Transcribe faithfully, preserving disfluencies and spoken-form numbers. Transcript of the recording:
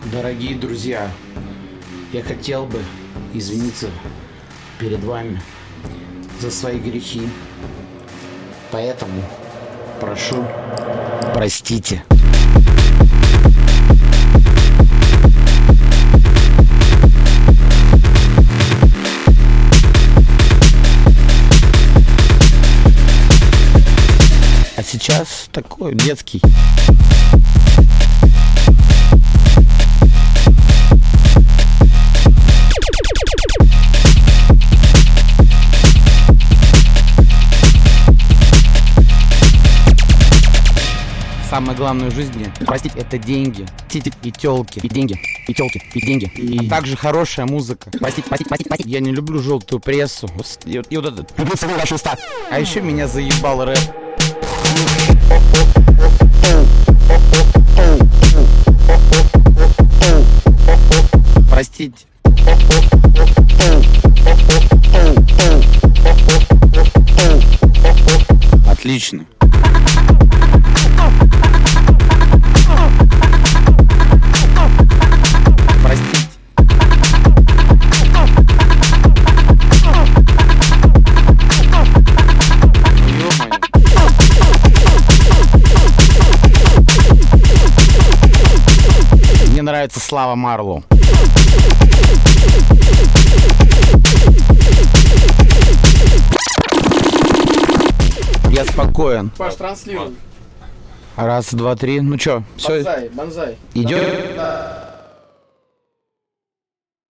Дорогие друзья, я хотел бы извиниться перед вами за свои грехи, поэтому прошу, простите. А сейчас такой детский. Самое главное в жизни простить — это деньги, титик и тёлки, и деньги, и тёлки, и деньги, и а также хорошая музыка. Простить, простить, простить, простить. Я не люблю желтую прессу. И вот, и вот этот. Люблю целую ваши уста. А еще меня заебал рэп. Простите. Отлично. Простите. Ё-моё. Мне нравится Слава Марлоу. Я спокоен. Паш, транслируй. Раз, два, три. Ну чё, все. Бонзай, бонзай. Идет? Да.